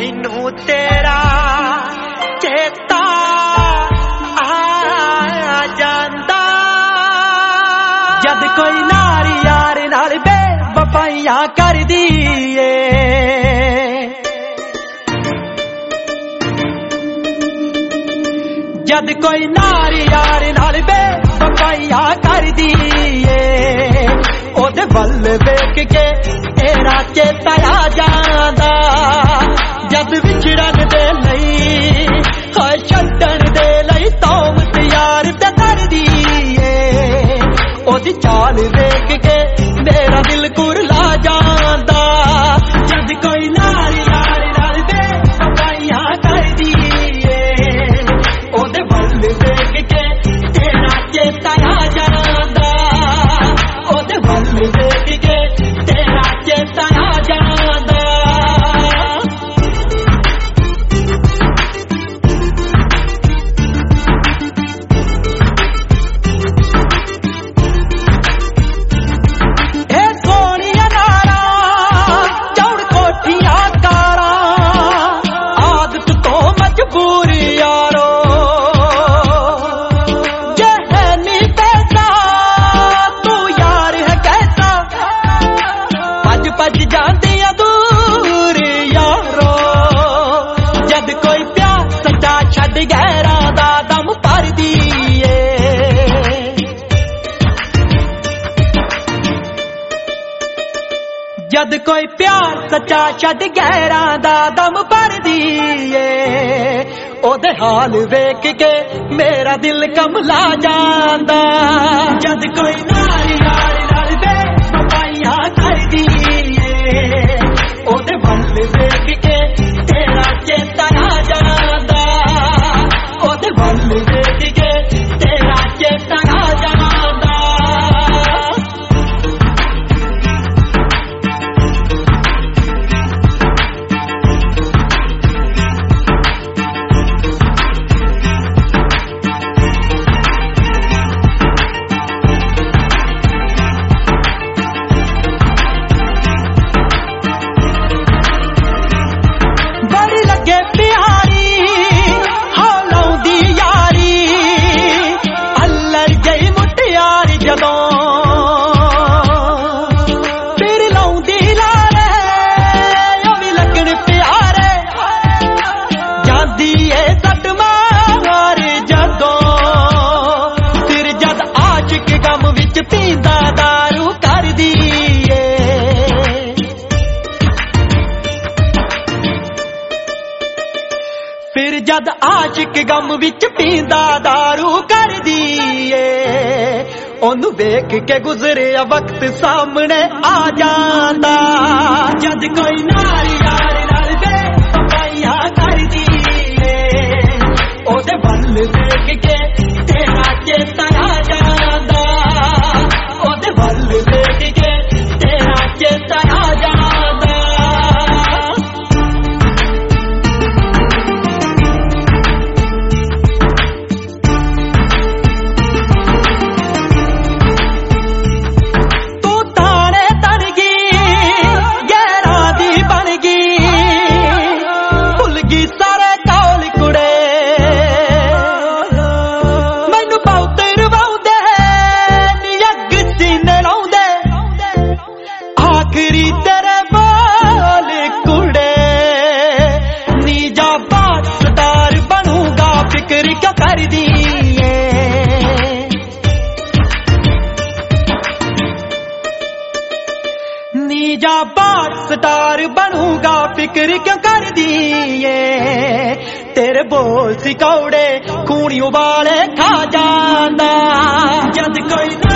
मैनू तेरा चेता आ जांदा जद कोई नारी यार नाल बेवफाइयां कर दी जद कोई नारी यार नाल बेवफाइयां कर दी ओदे वल वेख के तेरा चेता आ जांदा जद विछड़न दे लई हाय छड्डण दे लई तौमत यार ते करदी ओदी चाल वेख के मेरा दिल कुरला जांदा जद कोई नारी यार नाल बेवफाइयां करदी ओदे वल वेख के तेरा चेता आ जांदा ओदे वल वेख के तेरा चेता आ जांदा जद कोई प्यार सच्चा छड़ गहरा दा दम भरदी ओदे हाल वेख के मेरा दिल कमला जांदा जद कोई नारी यार नाल बेवफाइयां करदी ओदे वल वेख के तेरा चेता आ जांदा ओदे वल वेख के तेरा चेता आ जांदा फिर जद आशिक गम विच पींदा दारू कर दी ओनू वेख के गुजरिया वक्त सामने आ जांदा जद कोई नारी यार नाल बेवफाइयां कर दी ओदे वल वेख के तेरा चेता आ जांदा ओदे वल वेख के तेरा चेता आ जांदा स्टार बनूंगा फिक्र क्यों कर दिए तेरे बोल सिकौड़े खूनी उबाले खा जांदा जद कोई